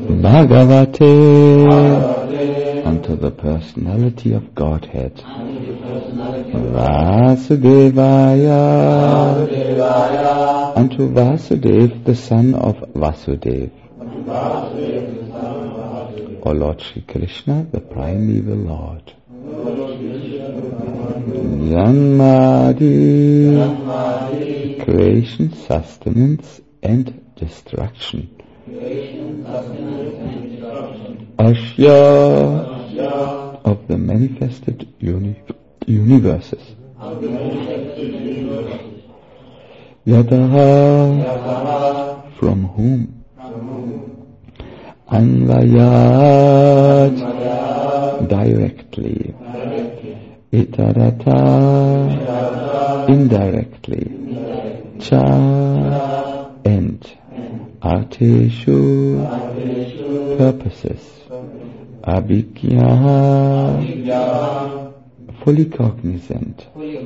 Bhagavate, unto the personality of Godhead, Vasudevaya, unto Vasudev, the son of Vasudev, O Lord Shri Krishna, the primeval Lord. Janmadi, creation, sustenance, and destruction. Ashya, of the manifested universes. Yataha, from whom? Anvayat, directly. Itarata, indirectly. Cha, and. Arteshu, purposes. Abhigya, fully cognizant.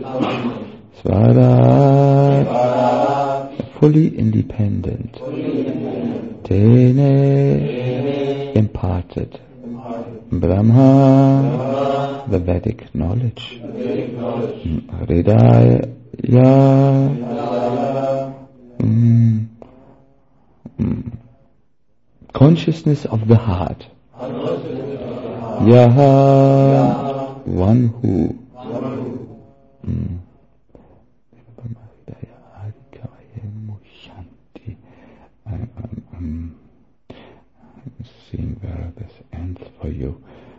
Swarat, fully independent. Tene, imparted. Brahma, the Vedic knowledge. Hridaya, consciousness of the heart. Yaha, one who. I'm seeing where this ends for you.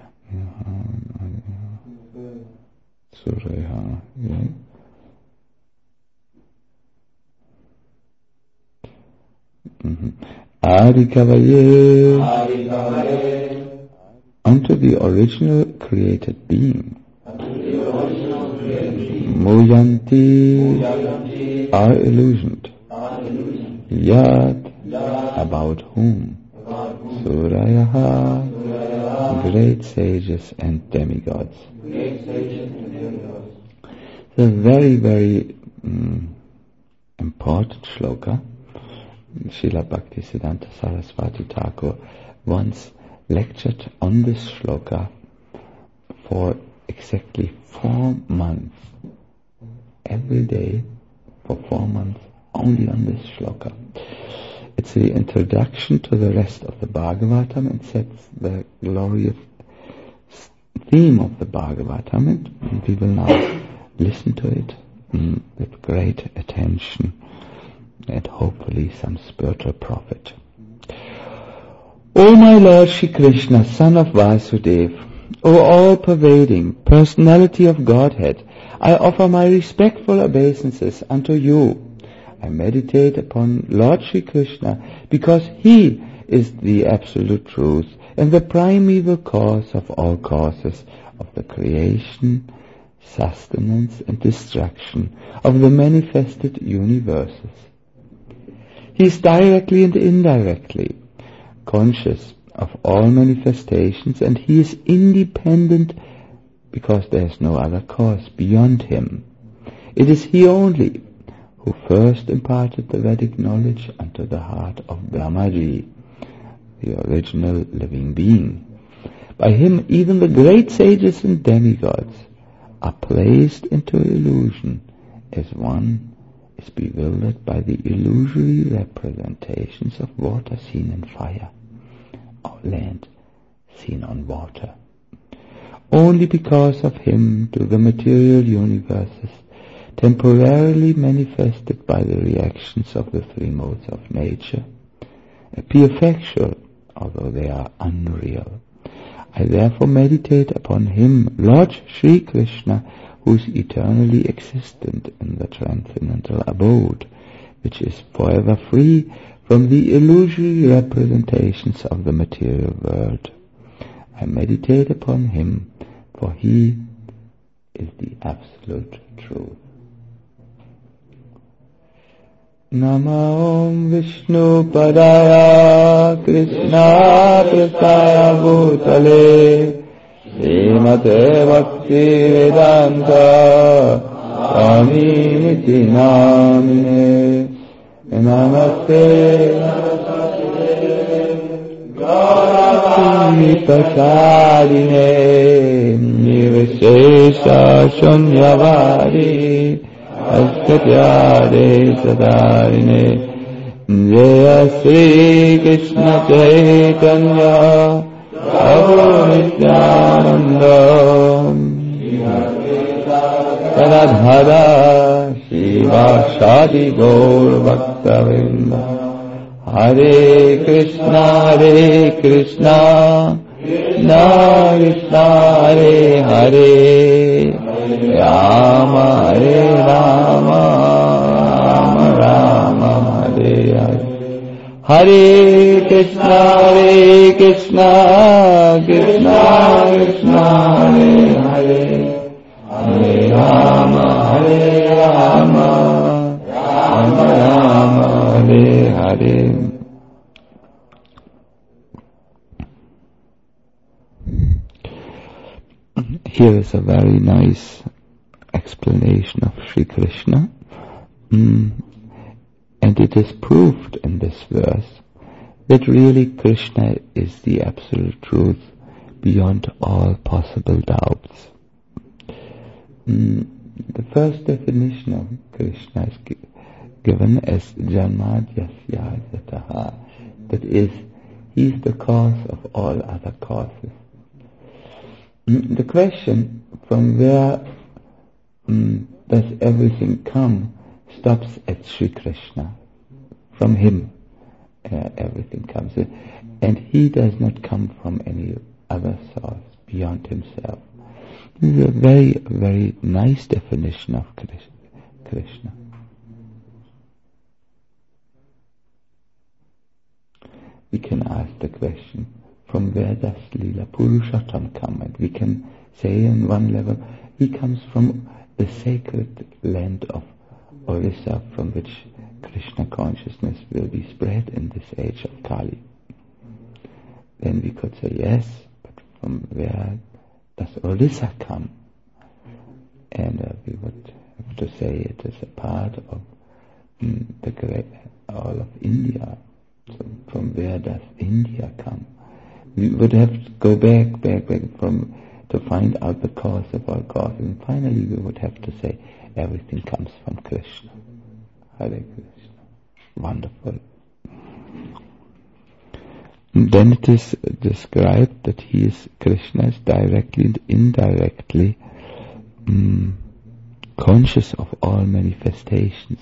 Surya, yeah. Adikavaye, unto the original created being. Muyanti, are illusioned. Yad, about whom. Surayaha, great sages and demigods. It's a very, very important shloka. Srila Bhaktisiddhanta Saraswati Thakur once lectured on this shloka for exactly 4 months. Every day for 4 months only on this shloka. It's the introduction to the rest of the Bhagavatam and sets the glorious theme of the Bhagavatam, and we will now listen to it with great attention and hopefully some spiritual profit. O my Lord Shri Krishna, son of Vasudeva, O all-pervading personality of Godhead, I offer my respectful obeisances unto you. I meditate upon Lord Shri Krishna because He is the absolute truth and the primeval cause of all causes of the creation, sustenance and destruction of the manifested universes. He is directly and indirectly conscious of all manifestations, and He is independent because there is no other cause beyond Him. It is He only who first imparted the Vedic knowledge unto the heart of Brahmaji, the original living being. By Him even the great sages and demigods are placed into illusion, as one is bewildered by the illusory representations of water seen in fire, or land seen on water. Only because of Him do the material universes, temporarily manifested by the reactions of the 3 modes of nature, appear factual, although they are unreal. I therefore meditate upon Him, Lord Shri Krishna, who is eternally existent in the transcendental abode, which is forever free from the illusory representations of the material world. I meditate upon Him, for He is the absolute truth. Nama Om Vishnu Padaya Krishna Prasthaya Bhutale Srimate Bhakti Vedanta Swami Niti Namine Namaste Prasadine Nirvishesha Shunyavari Askatyade Sadarine Jaya Sri Krishna Chaitanya Prabhu Nityananda Radhara Shiva Shadi Gaur Bhaktavinda Hare Krishna Krishna Krishna Hare Hare Rama Hare Rama Rama Rama Hare Hare Hare Krishna Krishna Krishna Hare Hare Hare Rama Rama Rama Hare Hare. Here is a very nice explanation of Sri Krishna, and it is proved in this verse that really Krishna is the absolute truth beyond all possible doubts. The first definition of Krishna is given as Janmadyasya Yataha, that is, he is the cause of all other causes. The question, from where does everything come, stops at Sri Krishna. From him everything comes, and he does not come from any other source beyond himself. This is a very, very nice definition of Krishna. We can ask the question, from where does Lila Purushottam come? And we can say on one level, he comes from the sacred land of Orissa, from which Krishna consciousness will be spread in this age of Kali. Then we could say, yes, but from where does Orissa come? And we would have to say it is a part of the great, all of India. So from where does India come? We would have to go back to find out the cause of all causes. And finally we would have to say everything comes from Krishna. Hare Krishna. Wonderful. And then it is described that Krishna is directly and indirectly conscious of all manifestations.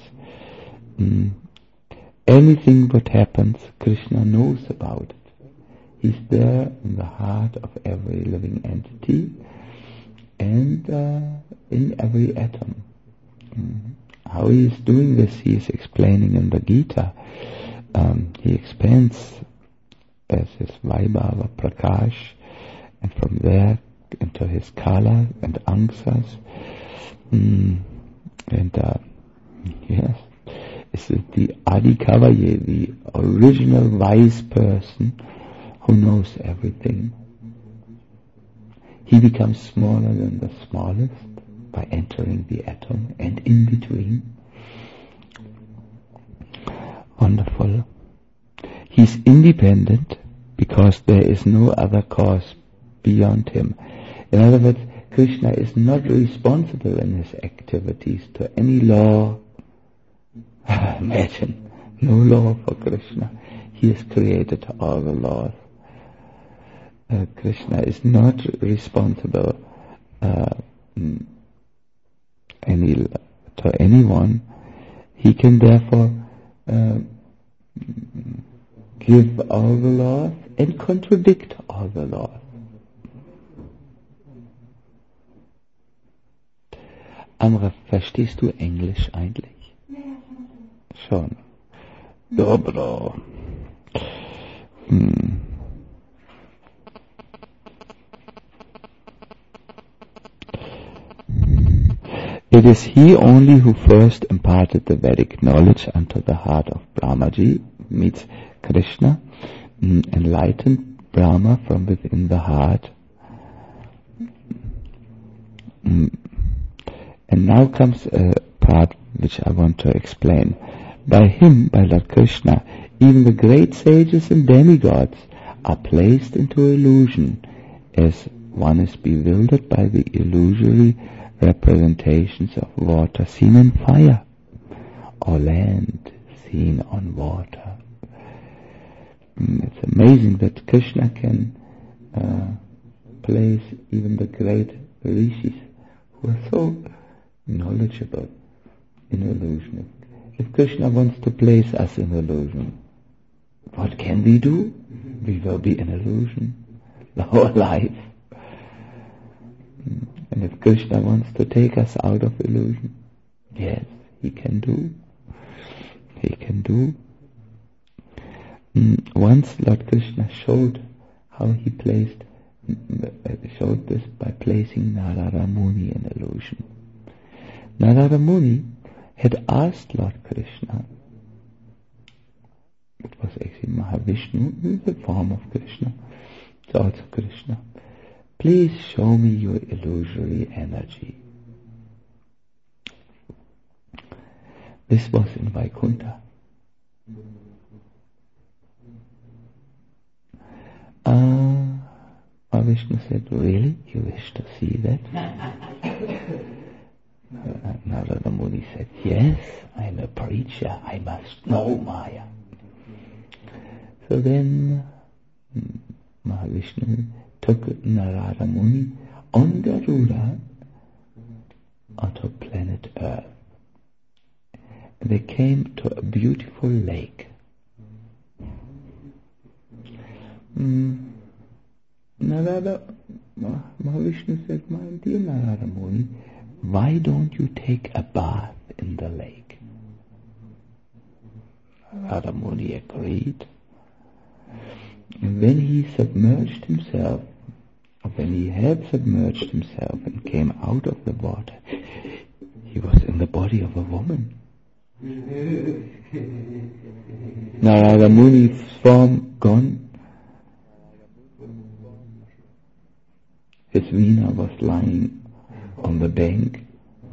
Anything that happens, Krishna knows about it. He's there in the heart of every living entity and in every atom. How he is doing this, he is explaining in the Gita. He expands as his Vaibhava Prakash, and from there into his Kala and Angsas. Yes, it's the Adi Kavaye, the original wise person who knows everything. He becomes smaller than the smallest by entering the atom and in between. Wonderful. He's independent because there is no other cause beyond him. In other words, Krishna is not responsible in his activities to any law. Imagine, no law for Krishna. He has created all the laws. Krishna is not responsible to anyone. He can therefore give all the laws and contradict all the laws. Amra, verstehst du Englisch eigentlich? Schon. Dobro. It is he only who first imparted the Vedic knowledge unto the heart of Brahmaji, meets Krishna, enlightened Brahma from within the heart. And now comes a part which I want to explain. By him, by Lord Krishna, even the great sages and demigods are placed into illusion as one is bewildered by the illusory representations of water seen in fire or land seen on water. It's amazing that Krishna can place even the great rishis who are so knowledgeable in illusion. If Krishna wants to place us in illusion, what can we do? We will be in illusion the whole life. And if Krishna wants to take us out of illusion, yes, He can do. He can do. Once Lord Krishna showed how He showed this by placing Narada Muni in illusion. Narada Muni had asked Lord Krishna, it was actually Mahavishnu, the form of Krishna, it's also Krishna, please show me your illusory energy. This was in Vaikuntha. Vishnu said, really? You wish to see that? Narada Muni said, yes, I'm a preacher, I must know Maya. So then Mahavishnu took Narada Muni on Garuda onto planet Earth. They came to a beautiful lake. Mahavishnu said, my dear Narada Muni, why don't you take a bath in the lake? Narada Muni agreed. And when he submerged himself, or when he had submerged himself and came out of the water, he was in the body of a woman. Narada Muni's form gone. His Veena was lying on the bank.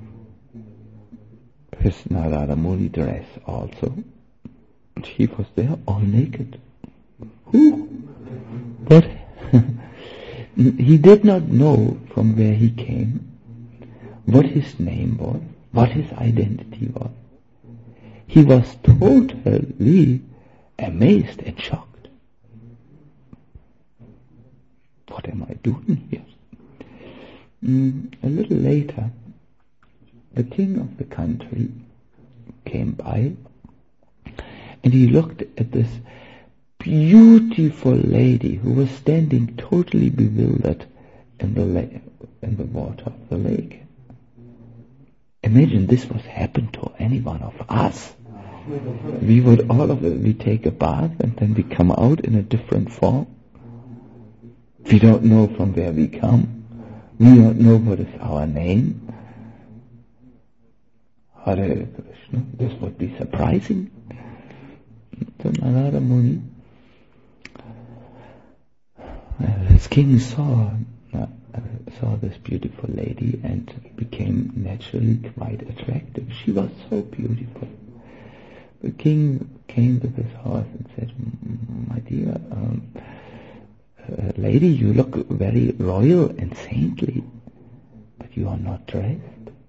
His Narada Muni dress also. She was there all naked. But he did not know from where he came, what his name was, what his identity was. He was totally amazed and shocked. What am I doing here? A little later, the king of the country came by, and he looked at this beautiful lady who was standing totally bewildered in the water of the lake. Imagine this was happened to any one of us. We would we take a bath and then we come out in a different form. We don't know from where we come. We don't know what is our name. Hare Krishna. This would be surprising. So Narada Muni, his king saw this beautiful lady and became naturally quite attractive. She was so beautiful. The king came with his horse and said, my dear lady, you look very royal and saintly, but you are not dressed.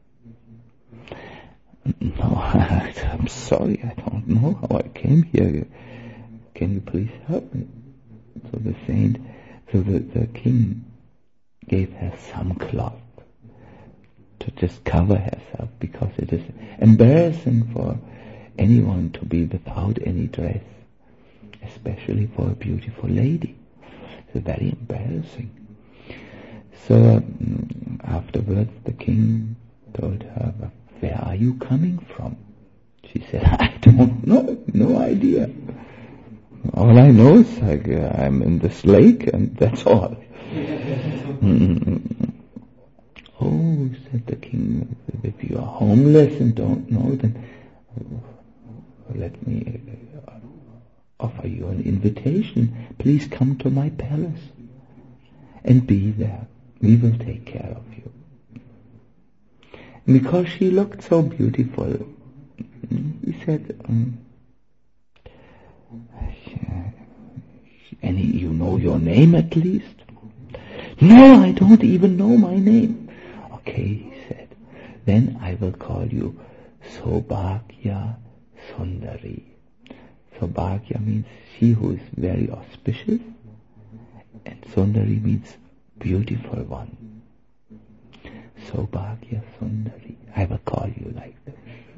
No, I'm sorry, I don't know how I came here. Can you please help me? So the king gave her some cloth to just cover herself, because it is embarrassing for anyone to be without any dress, especially for a beautiful lady. It's very embarrassing. So afterwards the king told her, where are you coming from? She said, I don't know, no idea. All I know is I'm in this lake and that's all. Oh, said the king, if you are homeless and don't know, then let me offer you an invitation. Please come to my palace and be there. We will take care of you. And because she looked so beautiful, he said, You know your name at least? No, I don't even know my name. Okay, he said, then I will call you Saubhagya Sundari. Saubhagya means she who is very auspicious, and Sundari means beautiful one. Saubhagya Sundari. I will call you like this.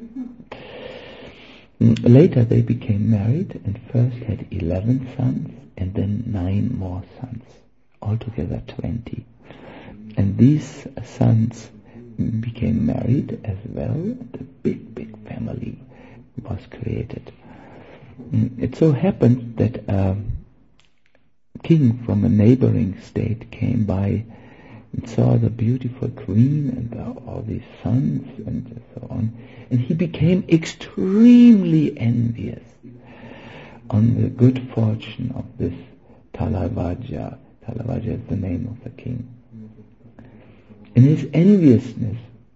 Later they became married and first had 11 sons and then 9 more sons. Altogether 20. And these sons became married as well. The big family was created. It so happened that a king from a neighboring state came by and saw the beautiful queen and all these sons and so on, and he became extremely envious on the good fortune of this Talavajja. Talavajja is the name of the king. In his enviousness,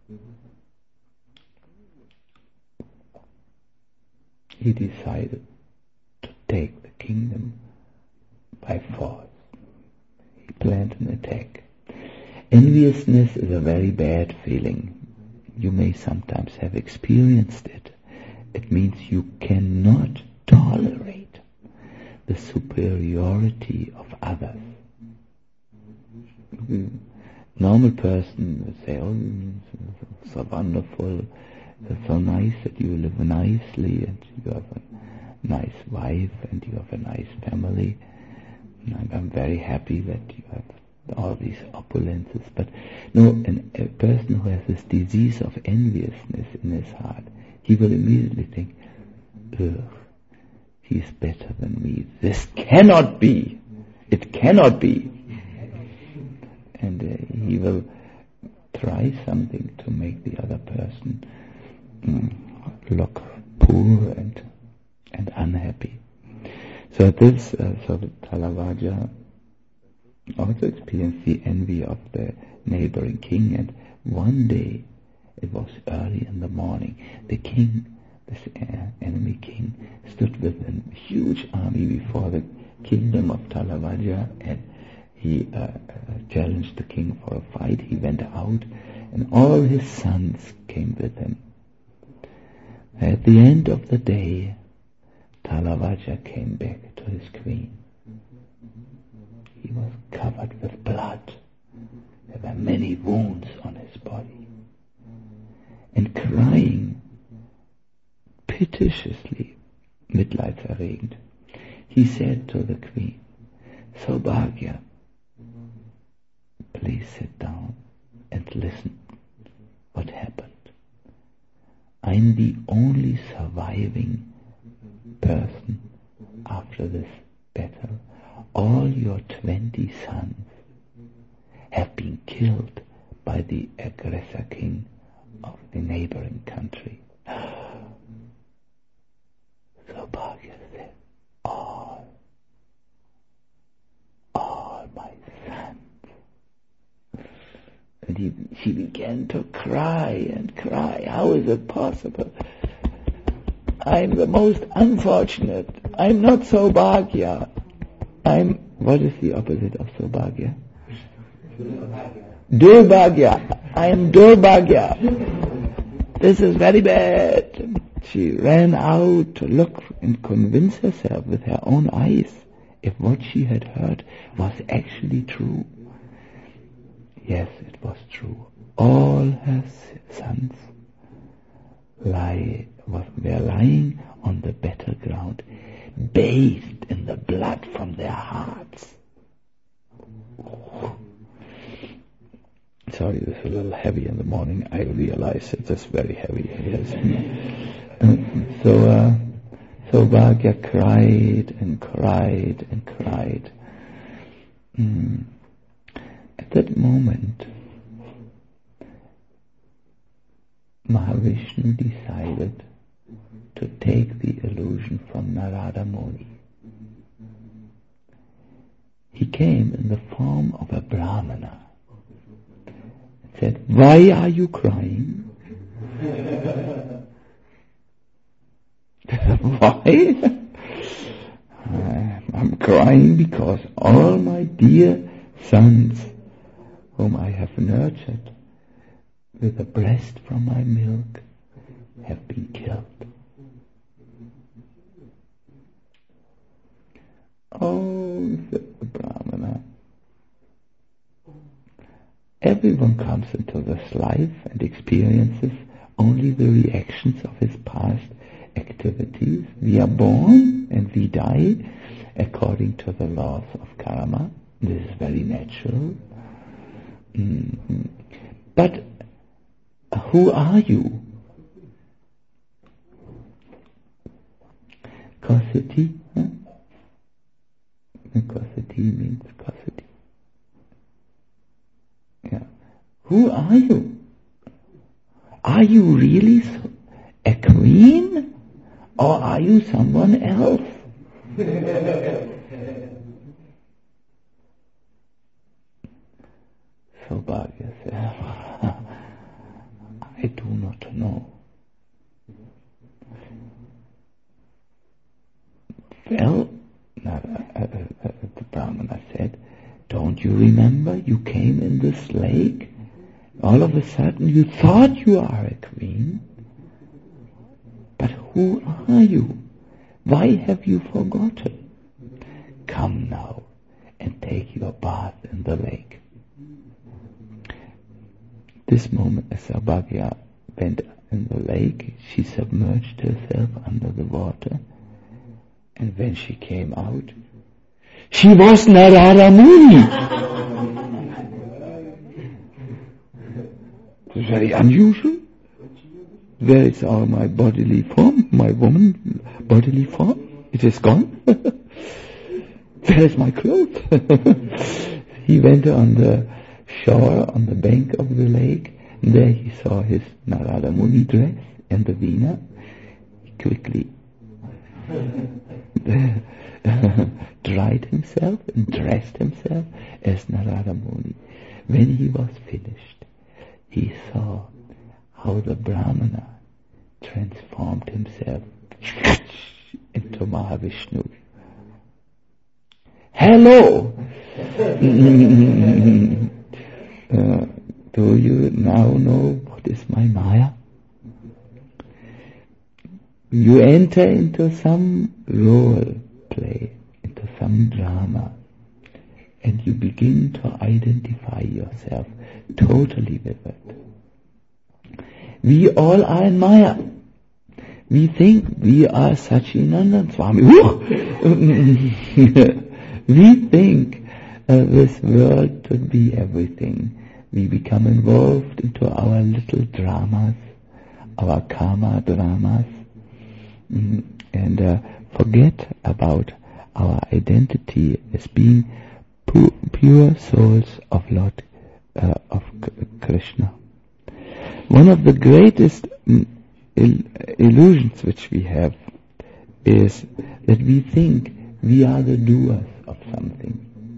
he decided to take the kingdom by force. He planned an attack. Enviousness is a very bad feeling. You may sometimes have experienced it. It means you cannot tolerate the superiority of others. Normal person would say, oh, so wonderful, it's so nice that you live nicely and you have a nice wife and you have a nice family. I'm very happy that you have all these opulences. But no, a person who has this disease of enviousness in his heart, he will immediately think, ugh, he's better than me. This cannot be. It cannot be. And he will try something to make the other person look poor and unhappy. So this, so the Talavajja also experienced the envy of the neighboring king, and one day, it was early in the morning, the king, this enemy king, stood with a huge army before the kingdom of Talavajja, and he challenged the king for a fight. He went out, and all his sons came with him. At the end of the day, Talavajja came back to his queen. He was covered with blood. There were many wounds on his body. And crying piteously, mitleidserregend, he said to the queen, Saubhagya, please sit down and listen what happened. I'm the only surviving person after this battle. All your 20 sons have been killed by the aggressor king of the neighboring country. Saubhagya said, all my sons. And she began to cry and cry. How is it possible? I'm the most unfortunate. I'm not Saubhagya. What is the opposite of Saubhagya? Durbhagya. I am Durbhagya. This is very bad. She ran out to look and convince herself with her own eyes if what she had heard was actually true. Yes, it was true. All her sons were lying on the battleground, bathed in the blood from their hearts. Sorry, this is a little heavy in the morning. I realize it is very heavy. Yes. So Saubhagya cried and cried and cried. At that moment, Mahavishnu decided to take the illusion from Narada Muni. He came in the form of a Brahmana and said, why are you crying? Why? I'm crying because all my dear sons, whom I have nurtured with a breast from my milk, have been killed. Oh, said the Brahmana, everyone comes into this life and experiences only the reactions of his past activities. We are born and we die according to the laws of karma. This is very natural. But who are you? Kausati, huh? Kausati means Kausati. Yeah. Who are you? Are you really a queen? Or are you someone else? Saubhagya said, I do not know. Well, the Brahmana said, don't you remember you came in this lake? All of a sudden you thought you are a queen. But who are you? Why have you forgotten? Come now and take your bath in the lake. This moment, as Saubhagya went in the lake, she submerged herself under the water, and when she came out, she was Narada Muni. It's very unusual. Where is all my bodily form, my woman bodily form? It is gone. Where is my clothes? He went on the shore, on the bank of the lake, and there he saw his Narada Muni dress and the veena. He quickly dried himself and dressed himself as Narada Muni. When he was finished, he saw how the Brahmana transformed himself into Mahavishnu. Hello! Do you now know what is my Maya? You enter into some role play, into some drama, and you begin to identify yourself totally with it. We all are in Maya. We think we are Satchidananda Swami. We think this world should be everything. We become involved into our little dramas, our karma dramas, and forget about our identity as being pure souls of Lord of Krishna. One of the greatest illusions which we have is that we think we are the doers of something.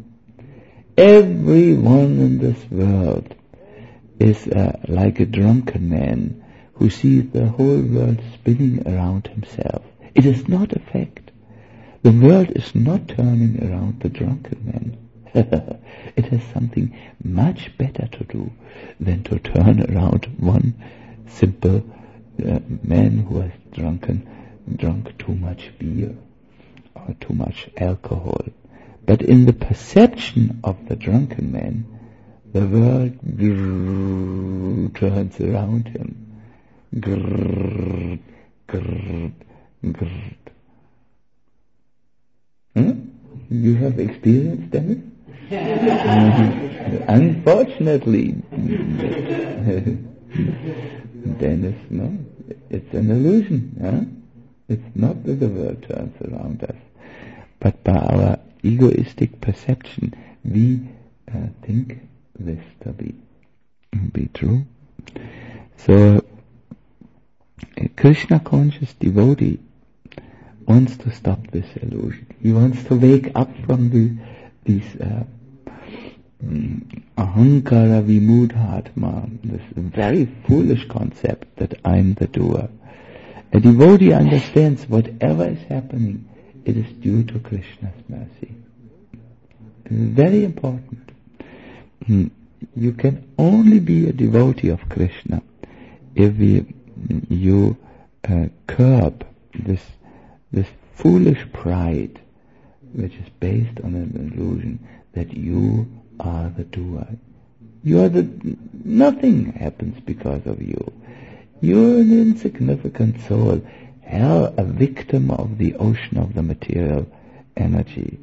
Everyone in this world is like a drunken man who sees the whole world spinning around himself. It is not a fact. The world is not turning around the drunken man. It has something much better to do than to turn around one simple man who has drunk too much beer or too much alcohol. But in the perception of the drunken man, the world turns around him. You have experienced that? Unfortunately, Dennis, no, it's an illusion. Huh? It's not that the world turns around us, but by our egoistic perception, we think this to be true. So, a Krishna-conscious devotee wants to stop this illusion. He wants to wake up from these ahankara vimudhatma, this very foolish concept that I'm the doer. A devotee understands whatever is happening it is due to Krishna's mercy. It is very important. You can only be a devotee of Krishna if you curb this foolish pride, which is based on an illusion that you are the doer. Nothing happens because of you. You're an insignificant soul, a victim of the ocean of the material energy.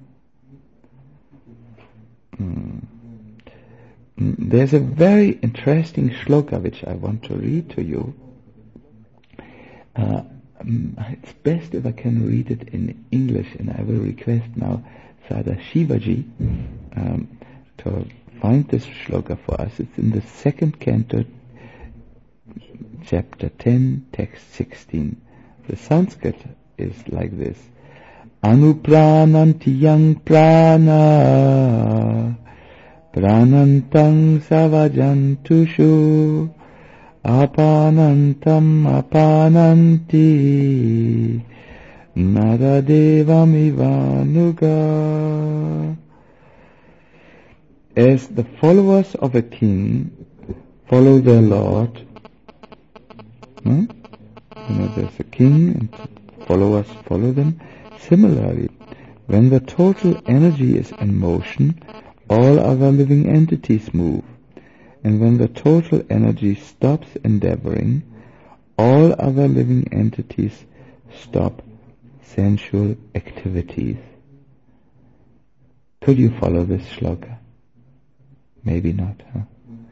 There's a very interesting shloka which I want to read to you. It's best if I can read it in English, and I will request now Sada Shivaji to find this shloka for us. It's in the second canto, chapter 10, text 16. The Sanskrit is like this: Anuprananti yang prana pranantang savajantushu apanantam apananti naradevam ivanuga. As the followers of a king follow their lord, there's a king and followers follow them. Similarly, when the total energy is in motion, all other living entities move. And when the total energy stops endeavoring, all other living entities stop sensual activities. Could you follow this shloka? Maybe not, huh?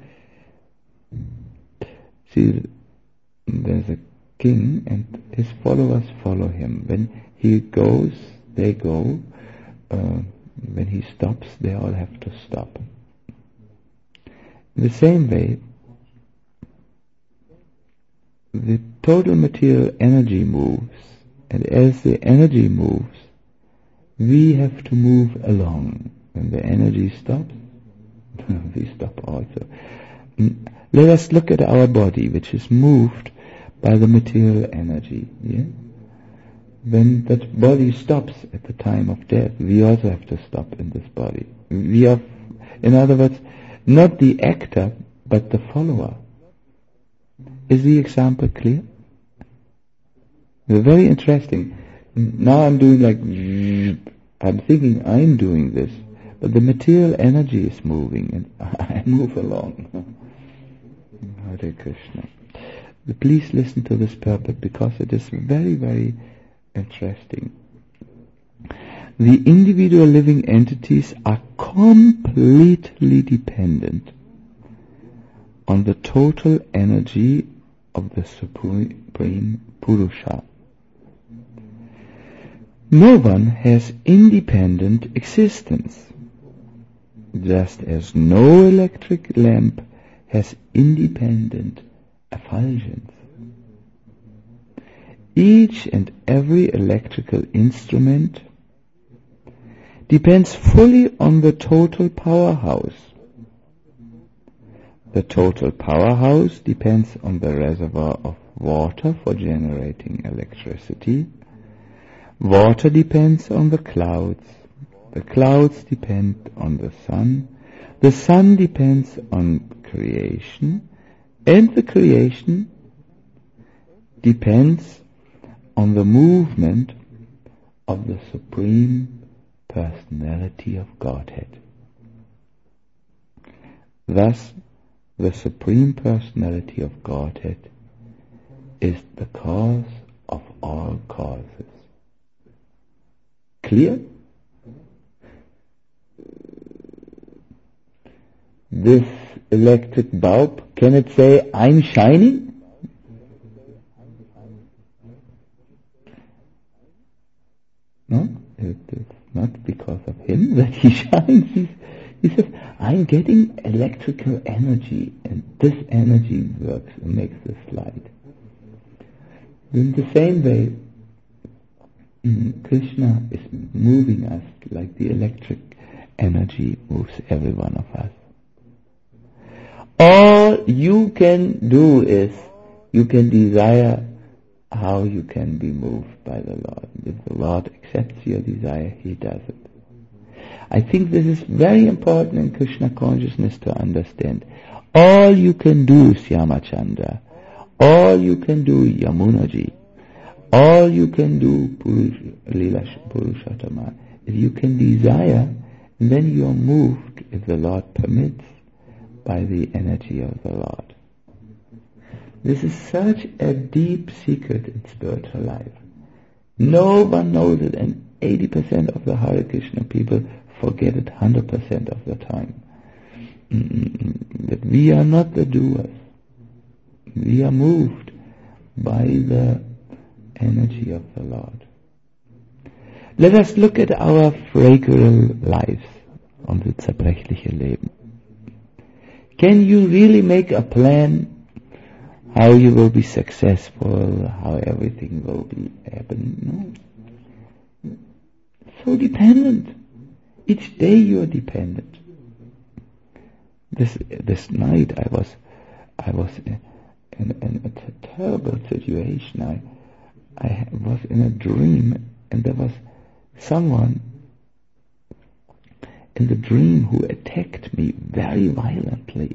See, there's a king and his followers follow him. When he goes, they go. When he stops, they all have to stop. In the same way, the total material energy moves, and as the energy moves, we have to move along. When the energy stops, we stop also. Let us look at our body, which is moved by the material energy. Yeah? When that body stops at the time of death, we also have to stop in this body. We are, in other words, not the actor, but the follower. Is the example clear? Very interesting. Now I'm doing like, I'm thinking I'm doing this, but the material energy is moving and I move along. Hare Krishna. Please listen to this purport because it is very, very interesting. The individual living entities are completely dependent on the total energy of the Supreme Purusha. No one has independent existence, just as no electric lamp has independent effulgence. Each and every electrical instrument depends fully on the total powerhouse. The total powerhouse depends on the reservoir of water for generating electricity. Water depends on the clouds. The clouds depend on the sun. The sun depends on creation. And the creation depends on the movement of the Supreme Personality of Godhead. Thus, the Supreme Personality of Godhead is the cause of all causes. Clear? This electric bulb, can it say, I'm shining? No, it is not because of him that he shines. He says, I'm getting electrical energy, and this energy works and makes this light. In the same way, Krishna is moving us like the electric energy moves every one of us. All you can do is, you can desire how you can be moved by the Lord. If the Lord accepts your desire, He does it. I think this is very important in Krishna consciousness to understand. All you can do, Syamachandra, all you can do, Yamunaji, all you can do, Purushottama, if you can desire, then you are moved, if the Lord permits, by the energy of the Lord. This is such a deep secret in spiritual life. No one knows it, and 80% of the Hare Krishna people forget it 100% of the time. That we are not the doers. We are moved by the energy of the Lord. Let us look at our fragile lives, unser zerbrechliche Leben. Can you really make a plan how you will be successful, how everything will be happening? No. So dependent. Each day you are dependent. This night I was in a terrible situation. I was in a dream, and there was someone in the dream who attacked me very violently.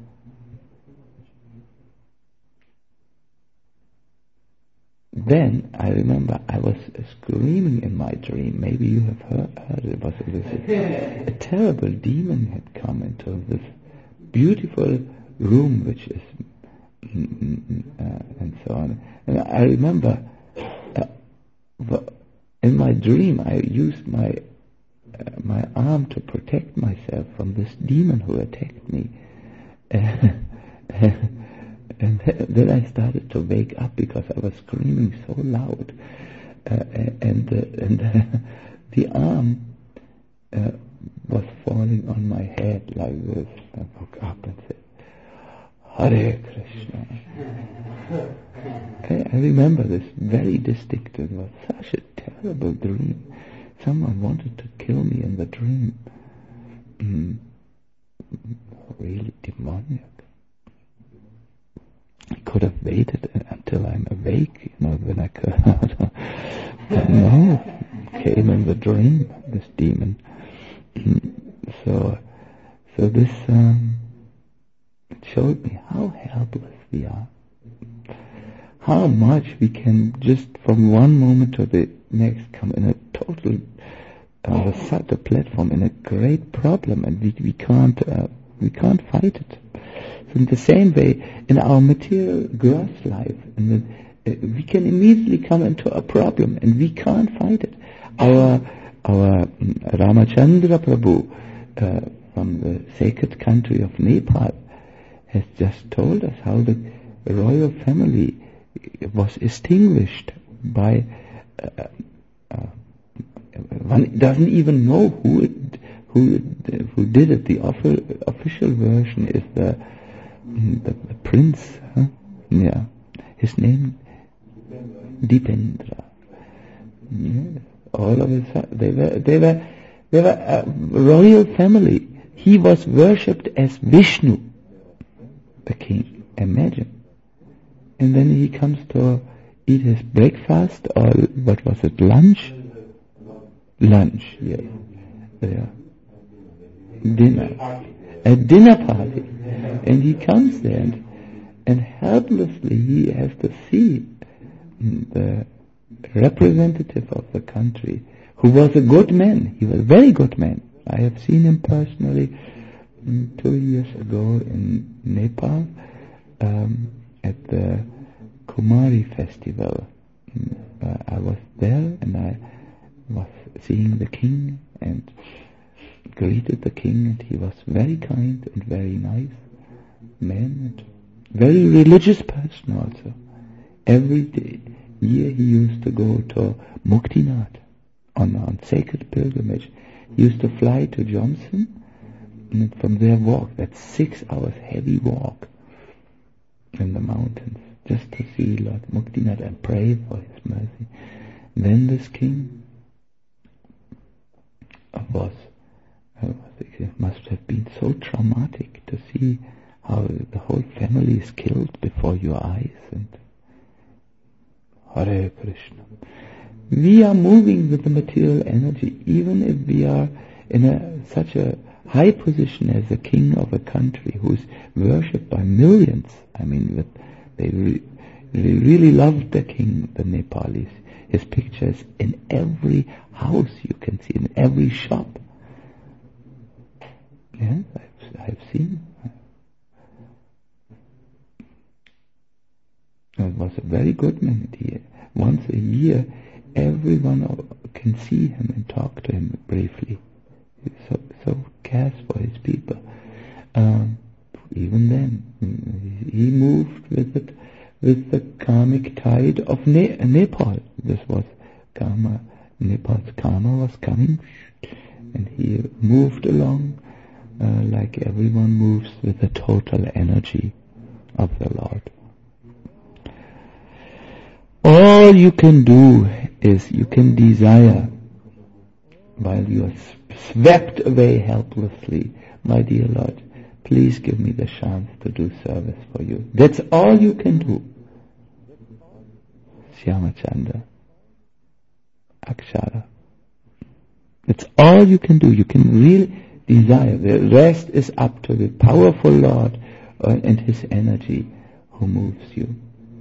Then I remember I was screaming in my dream. Maybe you have heard it. Was a terrible demon had come into this beautiful room, which is and so on. And I remember in my dream I used my arm to protect myself from this demon who attacked me. And then I started to wake up because I was screaming so loud, and the arm was falling on my head like this. I woke up and said, Hare Krishna. I remember this very distinctly. It was such a terrible dream. Someone wanted to kill me in the dream. Really demonic. I could have waited until I'm awake, when I could. But no, came in the dream, this demon. So this showed me how helpless we are. How much we can just from one moment to the next come in a total such a platform in a great problem, and we can't fight it. So in the same way, in our material gross life, we can immediately come into a problem, and we can't fight it. Our Ramachandra Prabhu from the sacred country of Nepal has just told us how the royal family was extinguished by one doesn't even know who did it. The official version is the prince. Yeah, his name Dipendra. Yeah. All of a sudden they were a royal family. He was worshipped as Vishnu, the king. Imagine. And then he comes to eat his breakfast, or what was it, lunch? Lunch, yes. Yeah. Dinner. A dinner party. And he comes there and helplessly he has to see the representative of the country, who was a good man. He was a very good man. I have seen him personally 2 years ago in Nepal at the Kumari festival. I was there and I was seeing the king and greeted the king, and he was very kind and very nice man, and very religious person also. Every year he used to go to Muktinath on sacred pilgrimage. He used to fly to Johnson and from there walk. That's 6 hours heavy walk in the mountains just to see Lord Muktinath and pray for his mercy. Then this king must have been so traumatic to see how the whole family is killed before your eyes, and Hare Krishna. We are moving with the material energy, even if we are in such a high position as the king of a country who is worshipped by millions. I mean, they really loved the king, the Nepalis. His pictures in every house you can see, in every shop. Yes, I've seen. It was a very good man. Once a year, everyone can see him and talk to him briefly. So cares for his people. Even then, he moved with the karmic tide of Nepal. This was karma. Nepal's karma was coming, and he moved along like everyone moves with the total energy of the Lord. All you can do is you can desire while you are swept away helplessly. My dear Lord, please give me the chance to do service for you. That's all you can do. Shyamachandra, Akshara. That's all you can do. You can really desire. The rest is up to the powerful Lord and His energy who moves you.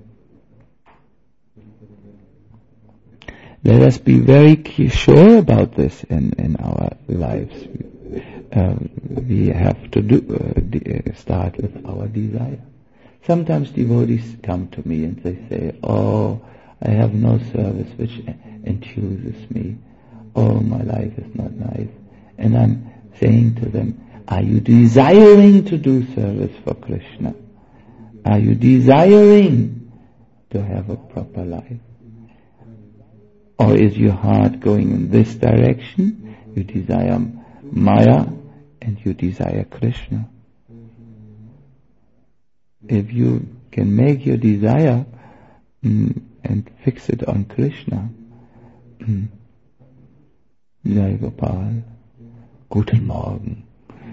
Let us be very sure about this in our lives. We have to start with our desire. Sometimes devotees come to me and they say, "Oh, I have no service which enthuses me. Oh, my life is not nice." And I'm saying to them, are you desiring to do service for Krishna? Are you desiring to have a proper life? Or is your heart going in this direction? You desire Maya and you desire Krishna. If you can make your desire and fix it on Krishna, Jai Gopal, Guten Morgen.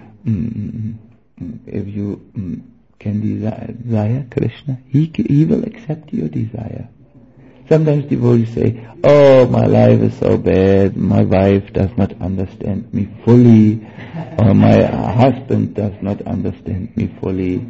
If you can desire Krishna, He will accept your desire. Sometimes devotees say, "Oh, my life is so bad, my wife does not understand me fully, or my husband does not understand me fully,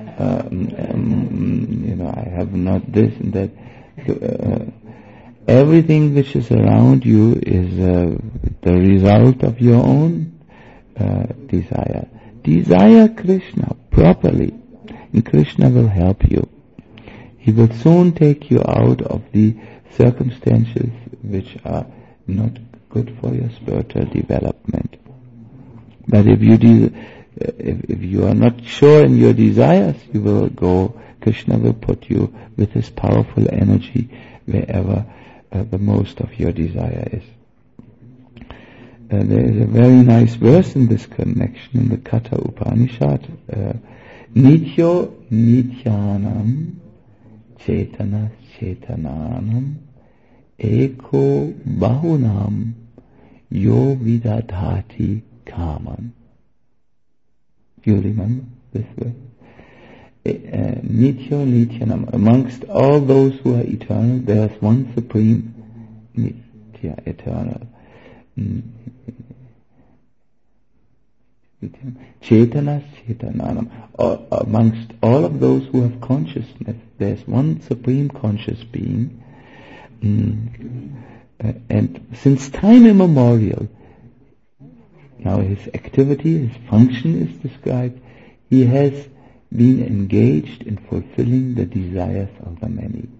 I have not this and that." Everything which is around you is the result of your own desire. Desire Krishna properly, and Krishna will help you. He will soon take you out of the circumstances which are not good for your spiritual development. But if you are not sure in your desires, you will go. Krishna will put you with His powerful energy wherever the most of your desire is. There is a very nice verse in this connection in the Katha Upanishad. Nityo nityanam Chetana Chetananam Eko Bahunam Yo Vidadhati Kaman. You remember this verse? Nityo Nityanam. Amongst all those who are eternal, there is one supreme Nitya, eternal. Chetana Chetananam. Amongst all of those who have consciousness, there's one supreme conscious being, and since time immemorial, now his activity, his function is described. He has been engaged in fulfilling the desires of the many.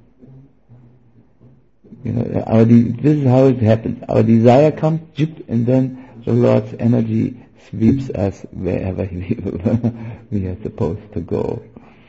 This is how it happens. Our desire comes, and then the Lord's energy sweeps us wherever we are supposed to go.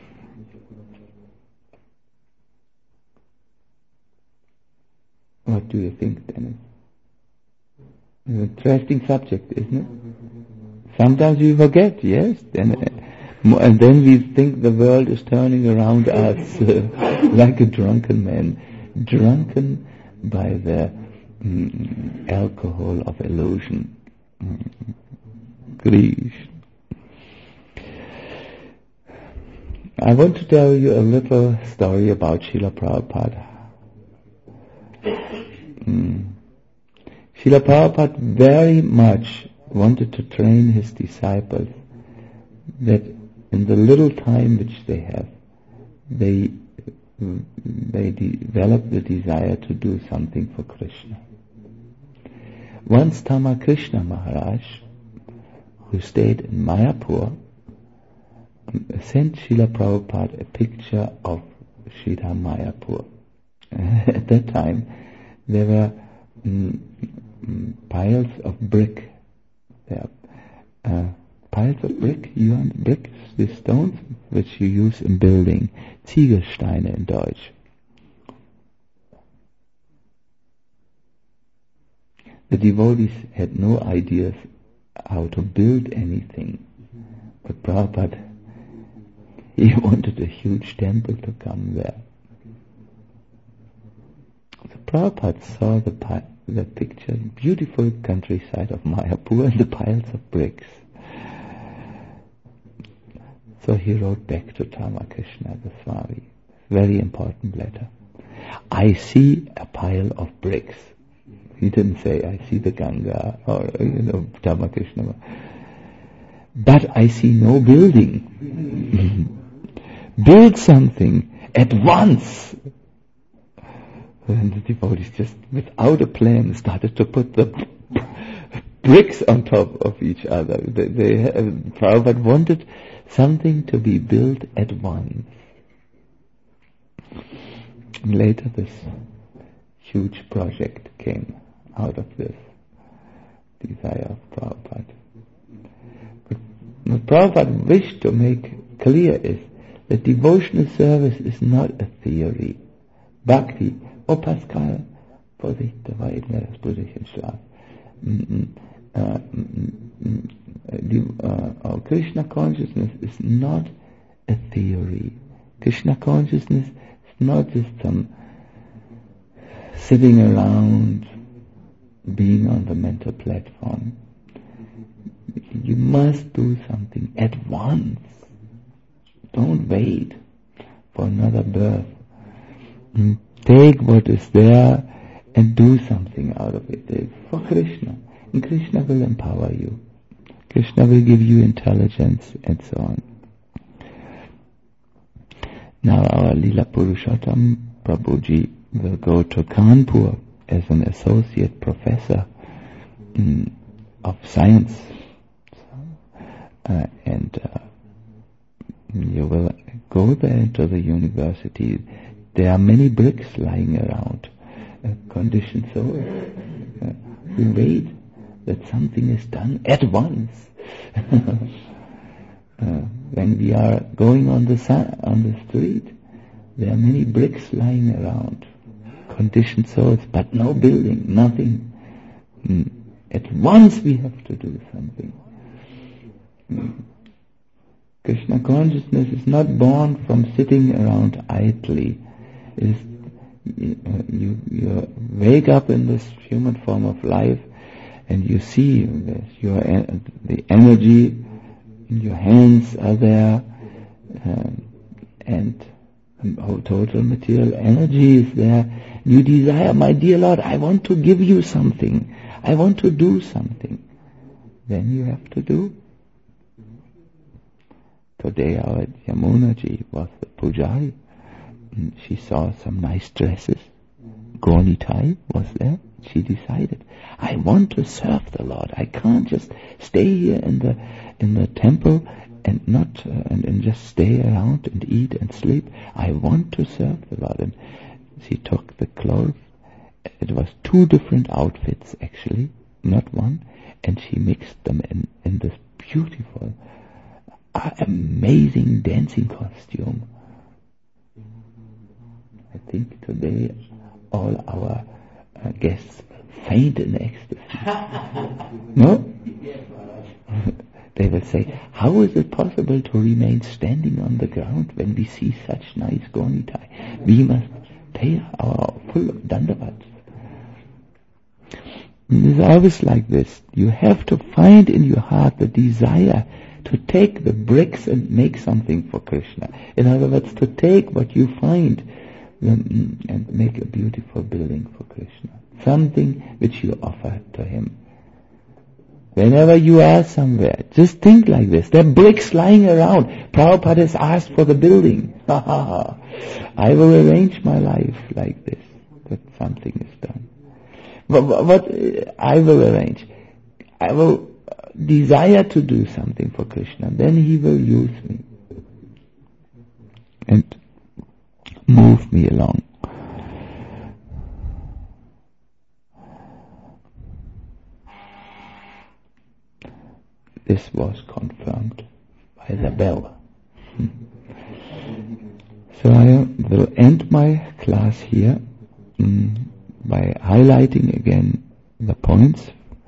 What do you think, Dennis? It's an interesting subject, isn't it? Sometimes we forget, yes, and then we think the world is turning around us like a drunken man, drunken by the alcohol of illusion. Grief. I want to tell you a little story about Srila Prabhupada. Srila Prabhupada very much wanted to train his disciples that in the little time which they have, they develop the desire to do something for Krishna. Once Tamakrishna Maharaj, who stayed in Mayapur, sent Srila Prabhupada a picture of Sridham Mayapur. At that time, there were piles of brick. Piles of brick, bricks, the stones which you use in building, Ziegelsteine in Deutsch. The devotees had no ideas how to build anything, but Prabhupada, he wanted a huge temple to come there. So Prabhupada saw the picture, beautiful countryside of Mayapur and the piles of bricks. So he wrote back to Ramakrishna Goswami, very important letter. I see a pile of bricks. He didn't say, I see the Ganga or, Ramakrishna. But I see no building. Build something at once. And the devotees just, without a plan, started to put the bricks on top of each other. Prabhupada wanted something to be built at once. And later this huge project came out of this desire of Prabhupada. But what Prabhupada wished to make clear is that devotional service is not a theory. Bhakti, Pascal, Vorsicht, da war eben das Brüderchen Schlaf. Krishna consciousness is not a theory. Krishna consciousness is not just some sitting around, being on the mental platform. You must do something at once. Don't wait for another birth. Take what is there and do something out of it. For Krishna. And Krishna will empower you. Krishna will give you intelligence and so on. Now our Lila Purushottam Prabhuji will go to Kanpur as an associate professor of science. And you will go there to the university. There are many bricks lying around. Conditioned souls who wait that something is done at once. When we are going on the street, there are many bricks lying around. Conditioned souls, but no building, nothing. At once we have to do something. Krishna consciousness is not born from sitting around idly. You wake up in this human form of life and you see the energy in your hands are there, and total material energy is there. You desire, my dear Lord, I want to give you something. I want to do something. Then you have to do. Today our Yamunaji was the Pujari. She saw some nice dresses. Gaunitai was there. She decided, I want to serve the Lord. I can't just stay here in the temple and not and just stay around and eat and sleep. I want to serve the Lord. And she took the clothes. It was 2 different outfits actually, not one, and she mixed them in this beautiful, amazing dancing costume. I think today all our guests faint in ecstasy. No? They will say, how is it possible to remain standing on the ground when we see such nice Gaunitai? We must pay our full dandavat. It is always like this. You have to find in your heart the desire to take the bricks and make something for Krishna. In other words, to take what you find and make a beautiful building for Krishna. something which you offer to him. Whenever you are somewhere, just think like this. There are bricks lying around. Prabhupada has asked for the building. I will arrange my life like this, that something is done. What I will arrange? I will desire to do something for Krishna. Then he will use me and move me along. This was confirmed by the bell. So I will end my class here by highlighting again the points.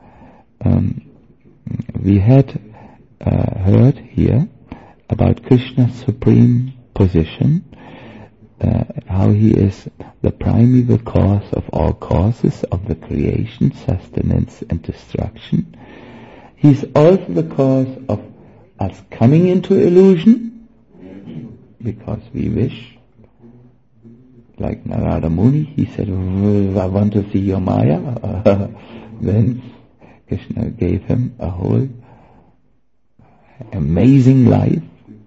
We had heard here about Krishna's supreme position, how he is the primeval cause of all causes of the creation, sustenance and destruction. He is also the cause of us coming into illusion, because we wish. Like Narada Muni, he said, I want to see your Maya. Then Krishna gave him a whole amazing life.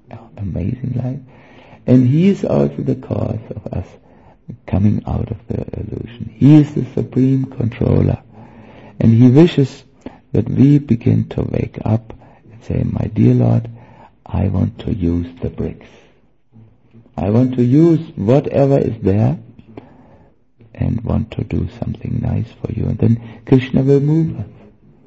And he is also the cause of us coming out of the illusion. He is the supreme controller. And he wishes that we begin to wake up and say, my dear Lord, I want to use the bricks. I want to use whatever is there and want to do something nice for you. And then Krishna will move us.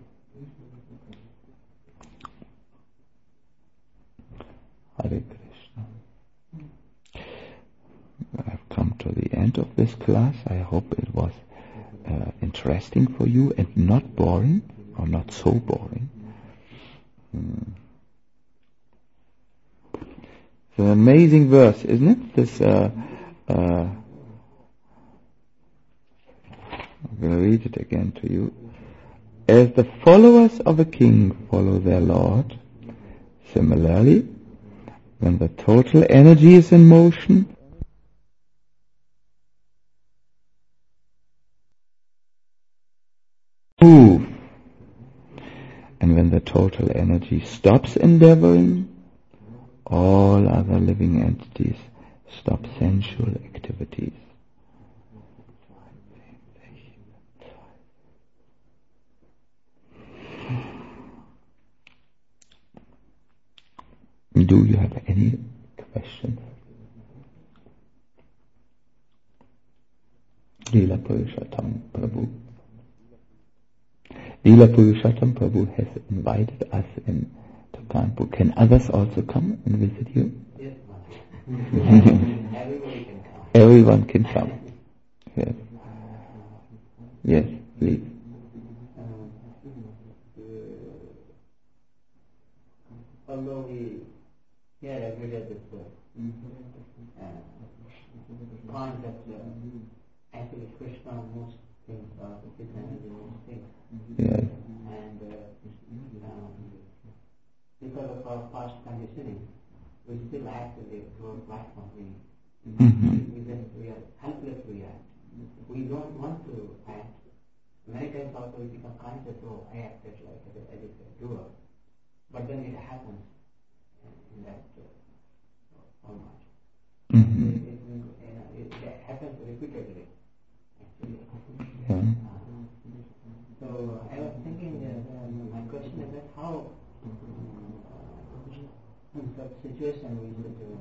Hare Krishna. I've come to the end of this class. I hope it was interesting for you and not boring, or not so boring. It's an amazing verse, isn't it? This, I'm going to read it again to you. As the followers of a king follow their lord, similarly, when the total energy is in motion, move. And when the total energy stops endeavoring, all other living entities stop sensual activities. Do you have any questions? Leela Purushottam Prabhu. Leela Purushottam Prabhu has invited us in to Kanpur. Can others also come and visit you? Yes, everybody can come. Everyone can come. Yes. Yes, please. Although we hear every day this point that actually Krishna moves things, his energy moves things. Yes. And because of our past conditioning, we still act as a pure platform. We are helpless to act. We don't want to act. Many times also we become conscious, I acted like as a doer. But then it happens in that format. It happens repeatedly, actually. Yeah. So I was thinking, my question is that how, in such situation we should,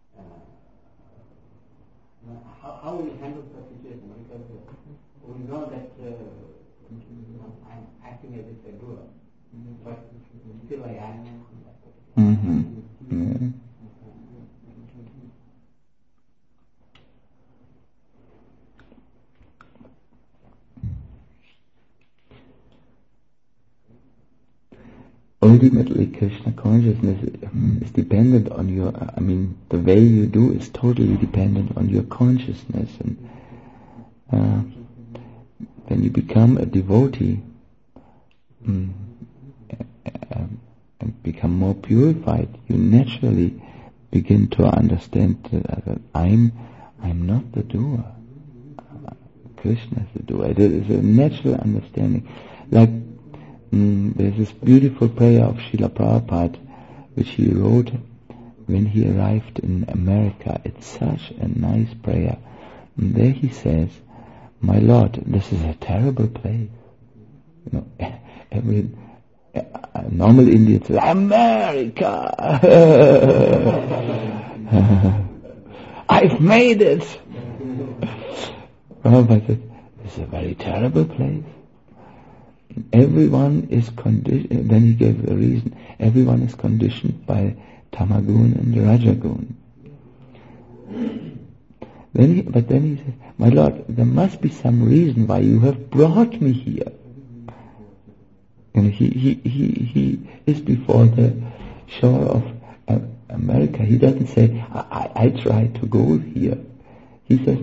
how we handle such situation, because we know that I'm acting as if a doer, but still I act. Yeah. Ultimately, Krishna consciousness is dependent on your, the way you do is totally dependent on your consciousness. And when you become a devotee and become more purified, you naturally begin to understand that I'm not the doer. Krishna to do it. It is a natural understanding. Like, there's this beautiful prayer of Srila Prabhupada, which he wrote when he arrived in America. It's such a nice prayer. And there he says, "My Lord, this is a terrible place." You know, every normal Indian says, "America, I've made it." Prabhupada said, "This is a very terrible place. Everyone is conditioned." Then he gave the reason. Everyone is conditioned by Tamagun and Rajagun. But then he said, "My Lord, there must be some reason why you have brought me here." And he is before the shore of America. He doesn't say, I tried to go here. He says,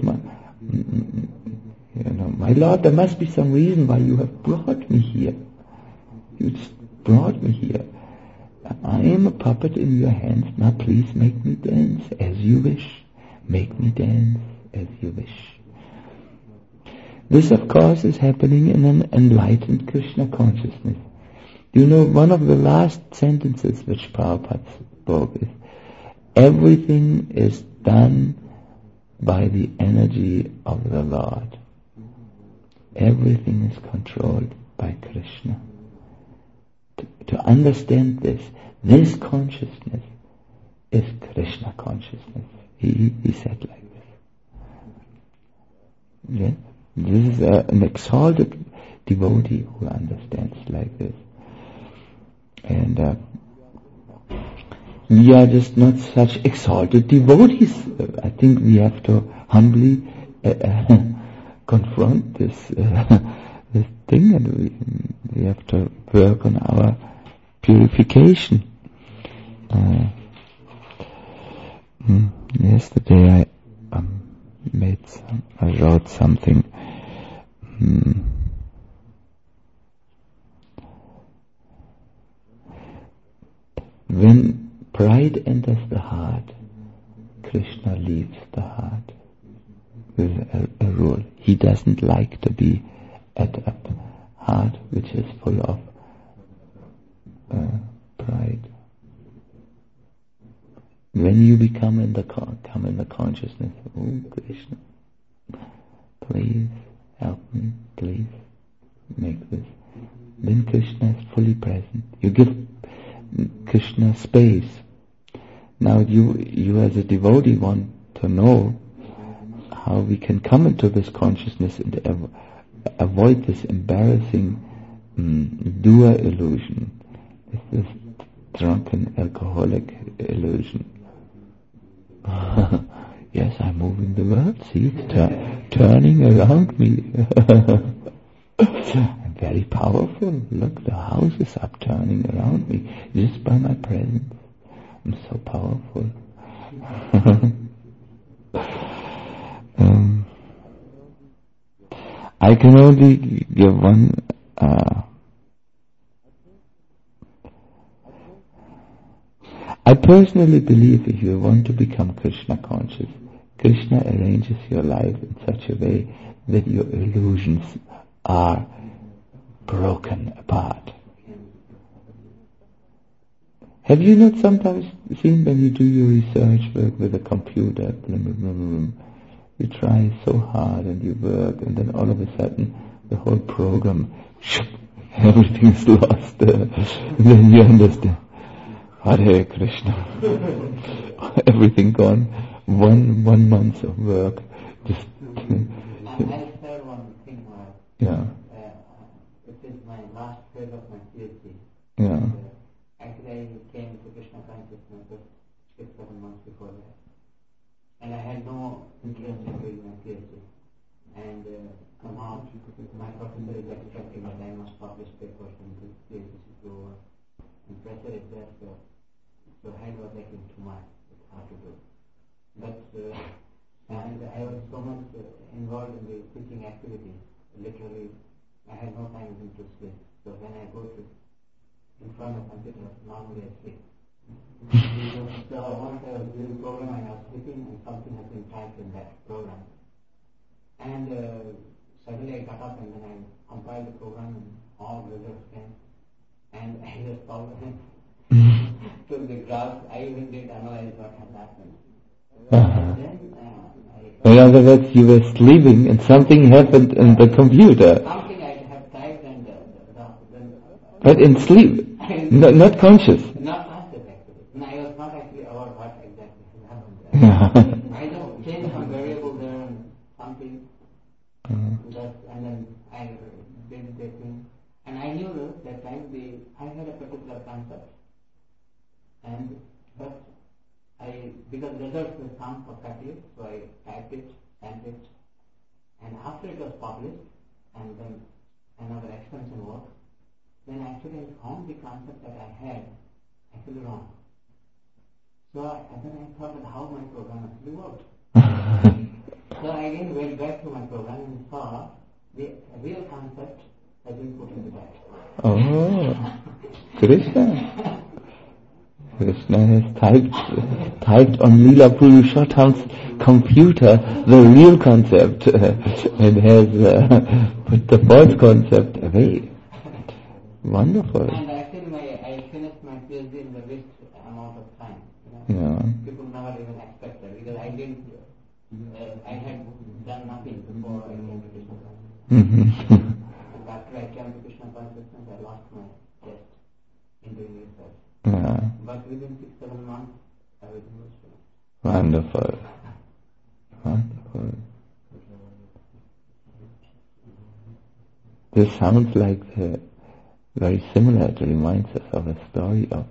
"My Lord, there must be some reason why you have brought me here. You just brought me here. I am a puppet in your hands. Now please make me dance as you wish. Make me dance as you wish." This, of course, is happening in an enlightened Krishna consciousness. You know, one of the last sentences which Prabhupada spoke is, "Everything is done by the energy of the Lord." Everything is controlled by Krishna. To understand this consciousness is Krishna consciousness. He said like this. Yeah? This is an exalted devotee who understands like this. And we are just not such exalted devotees. I think we have to humbly confront this thing, and we have to work on our purification. Yesterday I wrote something. When pride enters the heart, Krishna leaves the heart. With a rule. He doesn't like to be at a heart which is full of pride. When you come in the consciousness, "Oh Krishna, please help me, please make this," then Krishna is fully present. You give Krishna space. Now you as a devotee want to know how we can come into this consciousness and avoid this embarrassing doer illusion, this drunken alcoholic illusion. Yes, I'm moving the world, see, it's turning around me. I'm very powerful. Look, the houses are turning around me just by my presence. I'm so powerful. I can only give one I personally believe if you want to become Krishna conscious, Krishna arranges your life in such a way that your illusions are broken apart. Have you not sometimes seen when you do your research work with a computer, you try so hard and you work, and then all of a sudden the whole program, everything is lost. Then you understand, Hare Krishna. Everything gone. One month of work. Just. I heard one thing. It is my last phase of my PhD. Yeah. Actually, I came to Krishna consciousness just 6-7 months before that, and I had no interest in doing my PhD. And somehow my professor is expecting that I must publish papers and do PhD to and pressure is there. So hand was like too much. It's hard to do. But and I was so much involved in the teaching activities. Literally, I had no time even to sleep. So when I go to in front of computer, normally I sleep. So once I was doing the program and I was sleeping, and something has been typed in that program. And suddenly I got up and then I compiled the program and all results came. And I just solved it. Took the graphs. I even did analyze what had happened. And then in other words, you were sleeping and something happened in the computer. Something I have typed and but in sleep, not conscious. Not conscious actually. No, I was not actually aware what exactly happened. I just changed some variable there and something. And then I did the thing. And I knew that time I had a particular concept. Because results will come perfectly, so I typed it, sent it, and after it was published, and then another extension work, then actually I found the concept that I had actually wrong. So then I thought that how my program actually worked. So I again went back to my program and saw the real concept has been put into that. Oh, Krishna. Krishna has typed on Leela Purushottam's computer the real concept and has put the false concept away. Wonderful. And actually I finished my PhD in the least amount of time. Yeah. People never even expected because I didn't. I had done nothing before I came to Krishna consciousness. After I came to Krishna consciousness, I lost my taste in doing research. Yeah. But within 6-7 months, everything was finished. Wonderful. Wonderful. This sounds like very similar. It reminds us of a story of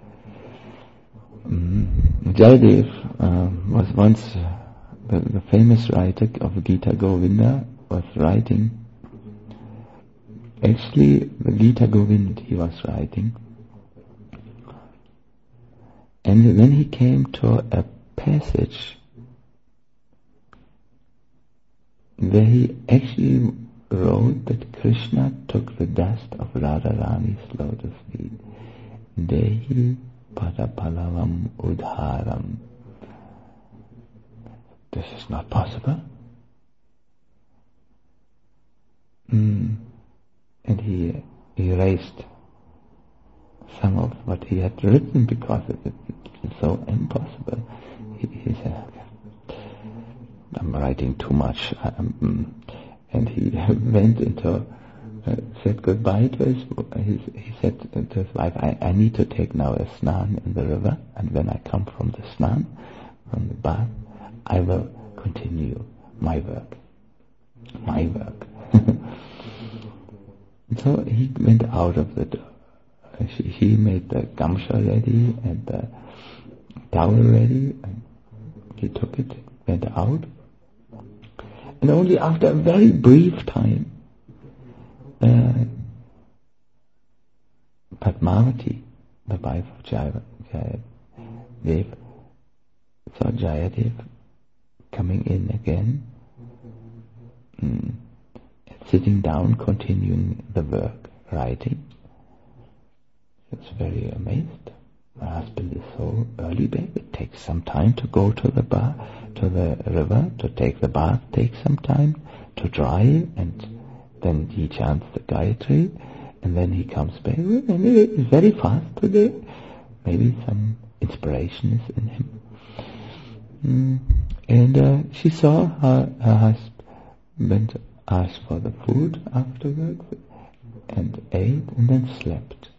Jayadev was once the famous writer of Gita Govinda was writing. Actually, the Gita Govinda he was writing. And when he came to a passage where he actually wrote that Krishna took the dust of Radharani's lotus feet, Dehi Padapalavam Udharam. This is not possible. And he erased some of what he had written because it's so impossible. He said, I'm writing too much. And he went into, said goodbye to he said to his wife, I need to take now a snan in the river, and when I come from the snan, from the bath, I will continue my work. So he went out of the door. He made the gamsha ready and the towel ready, and he took it, went out, and only after a very brief time, Padmavati, the wife of Jayadev, saw Jayadev coming in again, sitting down, continuing the work, writing. She was very amazed. My husband is so early back. It takes some time to go to the river, to take the bath takes some time, to dry, and then he chants the Gayatri, and then he comes back. And it's very fast today. Maybe some inspiration is in him. And she saw her husband asked for the food afterwards, and ate, and then slept.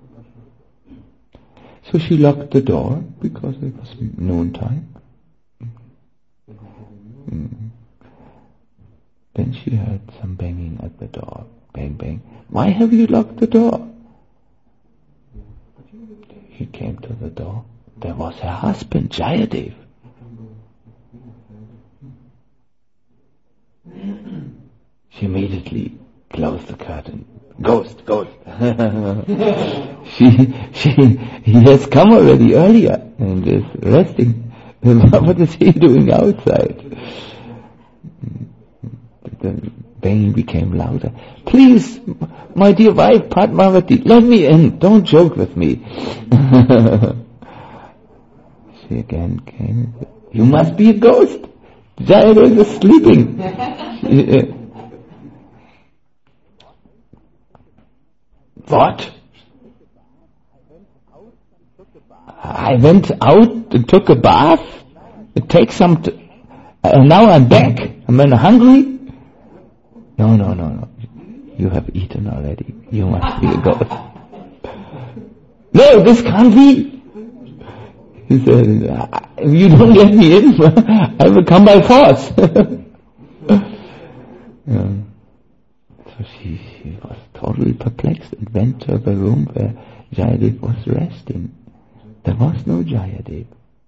So she locked the door because it was noontime. Then she heard some banging at the door. Bang, bang. Why have you locked the door? He came to the door. There was her husband, Jayadev. She immediately closed the curtain. Ghost. He has come already earlier and is resting. What is he doing outside? The banging became louder. Please, my dear wife Padmavati, let me in. Don't joke with me. She again came. You must be a ghost. Jayadev is sleeping. What? I went out and took a bath. It takes some... now I'm back. I'm hungry. No. You have eaten already. You must be a ghost. No, this can't be. He said, if you don't let me in, I will come by force. So she was totally perplexed and went to the room where Jayadev was resting. There was no Jayadev.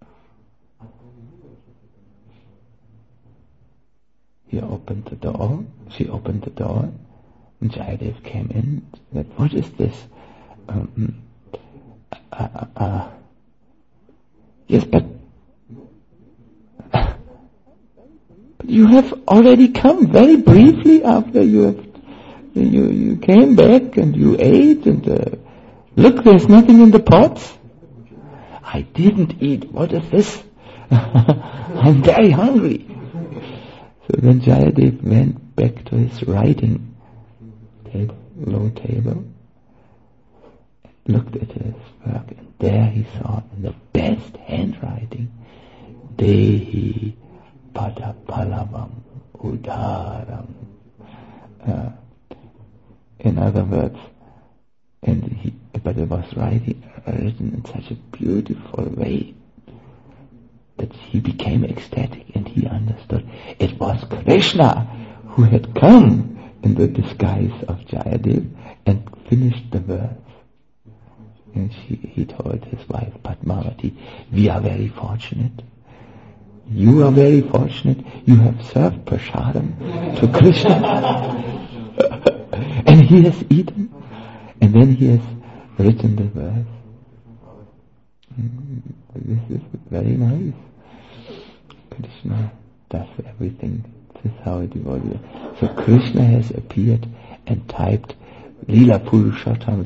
She opened the door, and Jayadev came in and said, what is this? Yes, but you have already come very briefly after you came back and you ate and look, there's nothing in the pots. I didn't eat. What is this? I'm very hungry. So then Jayadev went back to his writing table, low table, looked at his work, and there he saw in the best handwriting, Dehi Pada Palavam Udaram. In other words, but it was written in such a beautiful way that he became ecstatic and he understood it was Krishna who had come in the disguise of Jayadev and finished the verse. And he told his wife Padmavati, we are very fortunate. You are very fortunate. You have served prasadam to Krishna. And he has eaten. And then he has written the verse. This is very nice. Krishna does everything. This is how it evolves. So Krishna has appeared and typed Leela Purushottam's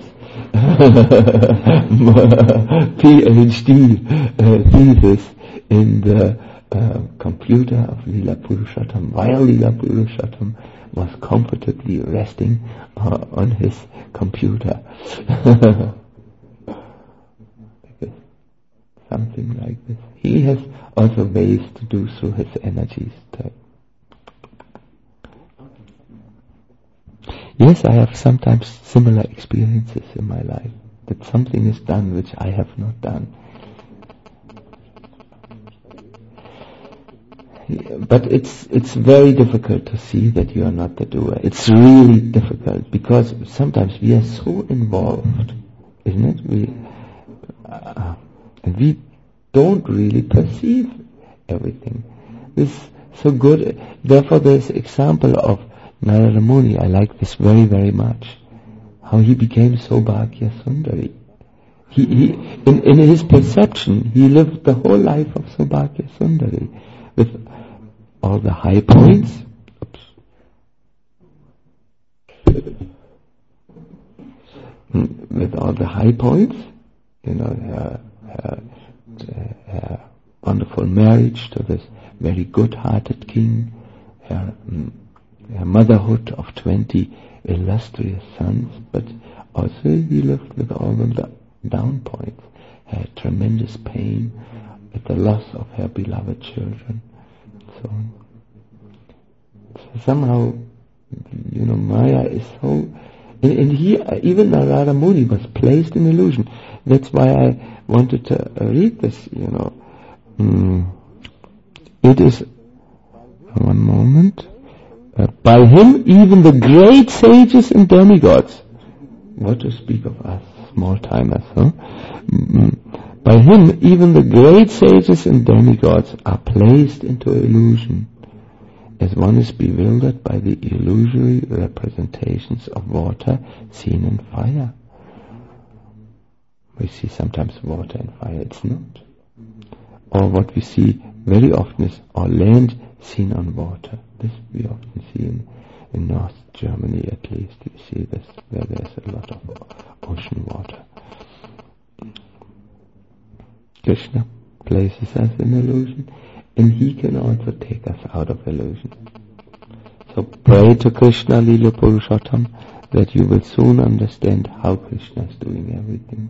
PhD thesis in the computer of Leela Purushottam, while Leela Purushottam was comfortably resting on his computer. Something like this. He has also ways to do through his energies. Yes, I have sometimes similar experiences in my life, that something is done which I have not done. But it's very difficult to see that you are not the doer. It's really difficult because sometimes we are so involved, isn't it? And we don't really perceive everything. This so good. Therefore, this example of Narada Muni, I like this very, very much. How he became Saubhagya Sundari. In his perception, he lived the whole life of Saubhagya Sundari with all the high points. With all the high points, her wonderful marriage to this very good-hearted king, her motherhood of 20 illustrious sons, but also he lived with all the down points, her tremendous pain at the loss of her beloved children, so on. So somehow, Maya is so... And he, even Narada Muni was placed in illusion. That's why I wanted to read this, It is... One moment. By him, even the great sages and demigods... What to speak of us, small-timers, huh? By him, even the great sages and demigods are placed into illusion, as one is bewildered by the illusory representations of water seen in fire. We see sometimes water in fire, it's not. Or what we see very often is our land seen on water. This we often see in North Germany, at least. You see this, where there's a lot of ocean water. Krishna places us in illusion, and he can also take us out of illusion. So pray to Krishna, Leela Purushottam, that you will soon understand how Krishna is doing everything.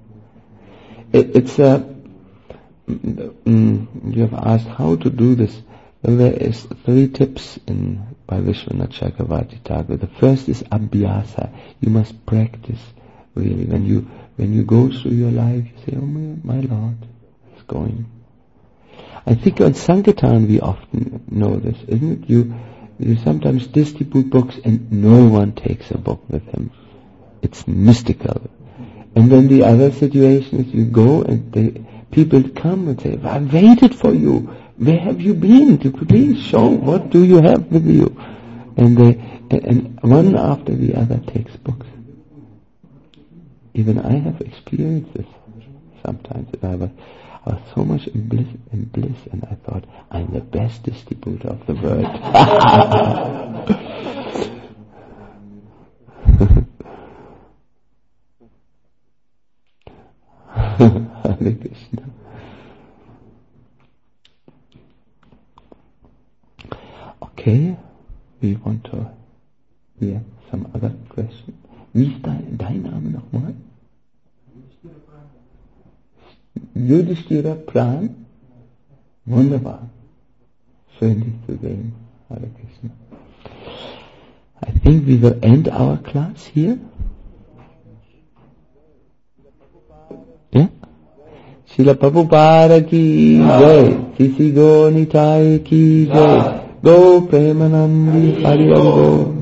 You have asked how to do this. Well, there is 3 tips by Vishwanath Chakravarti Thakur. The first is abhyasa. You must practice really. When you go through your life, you say, "Oh my Lord is going." I think on Sankirtan we often know this, isn't it? You sometimes distribute books and no one takes a book with him. It's mystical. And then the other situation is you go and people come and say, "I waited for you. Where have you been? Please show, what do you have with you?" And one after the other takes books. Even I have experienced this sometimes. I was so much in bliss, and I thought, I'm the best distributor of the world. Hare Krishna. Okay, we want to hear some other question. Wie ist dein Name nochmal? Yudhishthira Pran? Wunderbar. Schön, dich zu sehen. Hare Krishna. I think we will end our class here. Yeah? Srila Prabhupada ki jai. Sisi Go Nitai ki jai. Go Premanandi Hari Go.